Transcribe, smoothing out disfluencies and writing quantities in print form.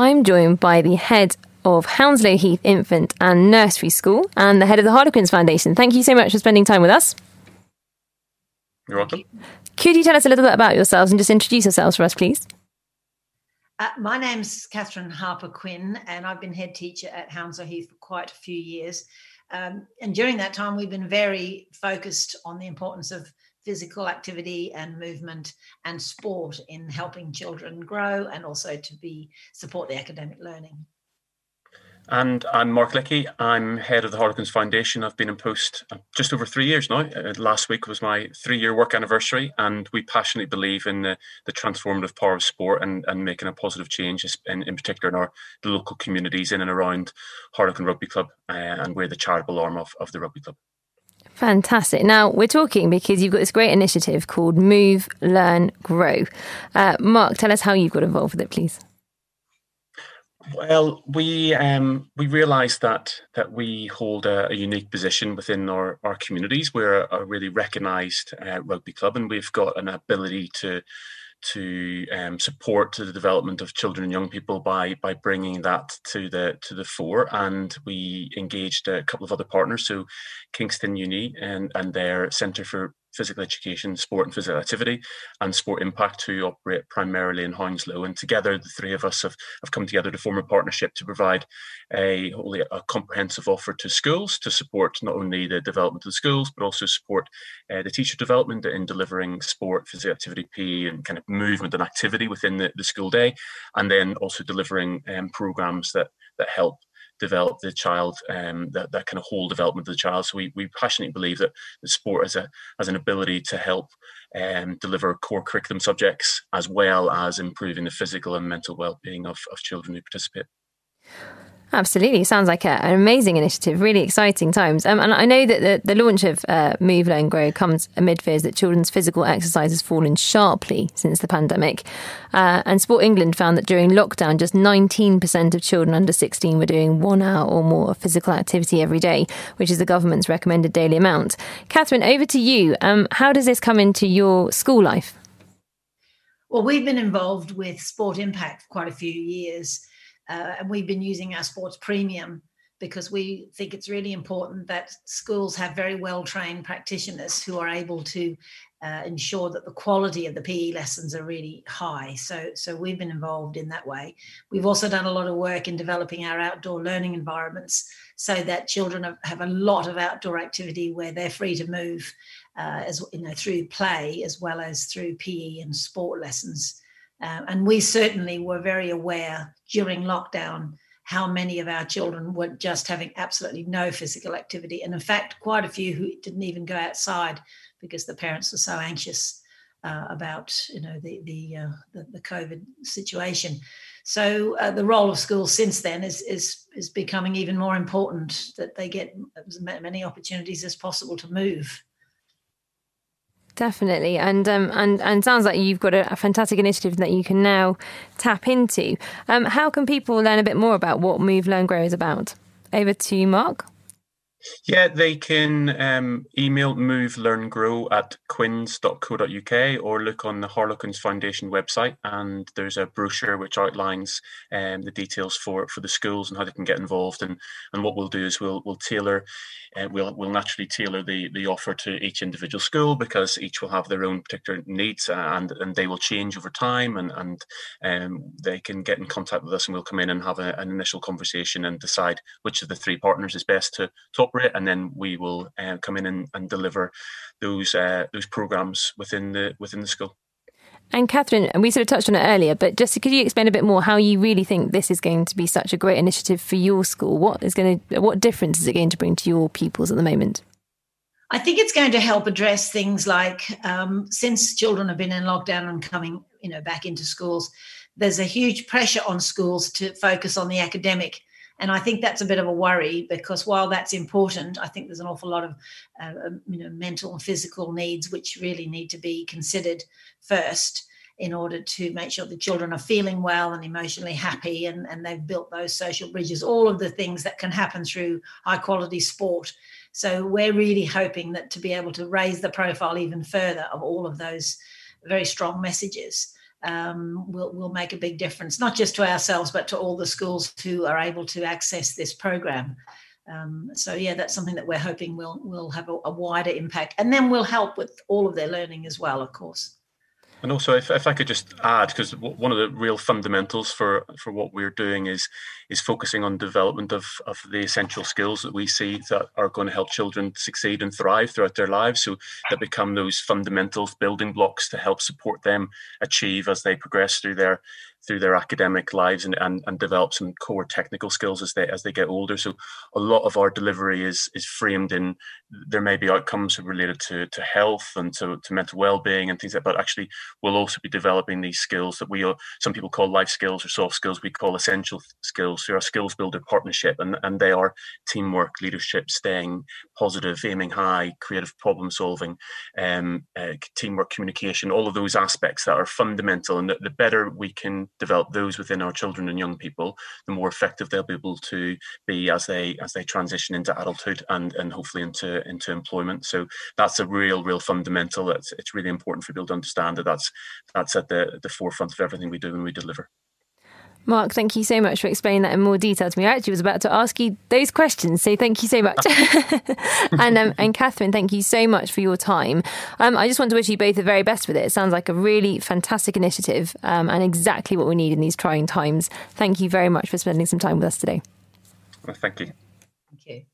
I'm joined by the head of Hounslow Heath Infant and Nursery School and the head of the Harlequins Foundation. Thank you so much for spending time with us. You're welcome. Could you tell us a little bit about yourselves and just introduce yourselves for us, please? My name's Catherine Harper-Quinn, and I've been head teacher at Hounslow Heath for quite a few years. And during that time, we've been very focused on the importance of physical activity and movement and sport in helping children grow and also to support the academic learning. And I'm Mark Leckie. I'm head of the Harlequins Foundation. I've been in post just over 3 years now. Last week was my 3-year work anniversary, and we passionately believe in the transformative power of sport and making a positive change, in particular in the local communities in and around Harlequin Rugby Club, and we're the charitable arm of the rugby club. Fantastic. Now, we're talking because you've got this great initiative called Move, Learn, Grow. Mark, tell us how you've got involved with it, please. Well, we realised that we hold a unique position within our communities. We're a really recognised rugby club, and we've got an ability to support to the development of children and young people by bringing that to the fore. And we engaged a couple of other partners, so Kingston Uni and their Centre for Physical Education, Sport and Physical Activity, and Sport Impact, who operate primarily in Hounslow. And together, the three of us have come together to form a partnership to provide a comprehensive offer to schools to support not only the development of the schools, but also support the teacher development in delivering sport, physical activity, PE, and kind of movement and activity within the school day, and then also delivering programs that help develop the child, that kind of whole development of the child. So we passionately believe that the sport has an ability to help deliver core curriculum subjects, as well as improving the physical and mental well-being of children who participate. Absolutely. Sounds like an amazing initiative, really exciting times. And I know that the launch of Move, Learn, Grow comes amid fears that children's physical exercise has fallen sharply since the pandemic. And Sport England found that during lockdown, just 19% of children under 16 were doing 1 hour or more of physical activity every day, which is the government's recommended daily amount. Catherine, over to you. How does this come into your school life? Well, we've been involved with Sport Impact for quite a few years. And we've been using our sports premium because we think it's really important that schools have very well-trained practitioners who are able to ensure that the quality of the PE lessons are really high. So we've been involved in that way. We've also done a lot of work in developing our outdoor learning environments so that children have a lot of outdoor activity where they're free to move, through play as well as through PE and sport lessons. And we certainly were very aware during lockdown how many of our children were just having absolutely no physical activity. And in fact, quite a few who didn't even go outside because the parents were so anxious about the COVID situation. So the role of schools since then is becoming even more important, that they get as many opportunities as possible to move. Definitely. And sounds like you've got a fantastic initiative that you can now tap into. How can people learn a bit more about what Move, Learn, Grow is about? Over to you, Mark. Yeah, they can email movelearngrow@quins.co.uk or look on the Harlequins Foundation website, and there's a brochure which outlines the details for the schools and how they can get involved. And what we'll do is we'll tailor, we'll naturally tailor the offer to each individual school, because each will have their own particular needs, and they will change over time, and they can get in contact with us, and we'll come in and have an initial conversation and decide which of the three partners is best to operate, and then we will come in and deliver those programs within the school. And Catherine, and we sort of touched on it earlier, but just could you explain a bit more how you really think this is going to be such a great initiative for your school? What difference is it going to bring to your pupils at the moment? I think it's going to help address things like, since children have been in lockdown and coming, back into schools, there's a huge pressure on schools to focus on the academic. And I think that's a bit of a worry, because while that's important, I think there's an awful lot of mental and physical needs which really need to be considered first in order to make sure the children are feeling well and emotionally happy, and they've built those social bridges, all of the things that can happen through high quality sport. So we're really hoping that to be able to raise the profile even further of all of those very strong messages, will make a big difference, not just to ourselves, but to all the schools who are able to access this program. So that's something that we're hoping will have a wider impact, and then will help with all of their learning as well, of course. And also, if I could just add, because one of the real fundamentals for what we're doing is focusing on development of the essential skills that we see that are going to help children succeed and thrive throughout their lives. So that become those fundamental building blocks to help support them achieve as they progress through their academic lives and develop some core technical skills as they get older. So a lot of our delivery is framed in, there may be outcomes related to health and to mental well-being and things like that, but actually we'll also be developing these skills that some people call life skills or soft skills, we call essential skills. So our skills builder partnership, and they are teamwork, leadership, staying positive, aiming high, creative problem solving, teamwork, communication, all of those aspects that are fundamental. And the better we can develop those within our children and young people, the more effective they'll be able to be as they transition into adulthood and hopefully into employment. So that's a real fundamental. It's really important for people to understand that that's at the forefront of everything we do when we deliver. Mark, thank you so much for explaining that in more detail to me. I actually was about to ask you those questions, so thank you so much. And Catherine, thank you so much for your time. I just want to wish you both the very best with it. It sounds like a really fantastic initiative and exactly what we need in these trying times. Thank you very much for spending some time with us today. Well, thank you. Thank you.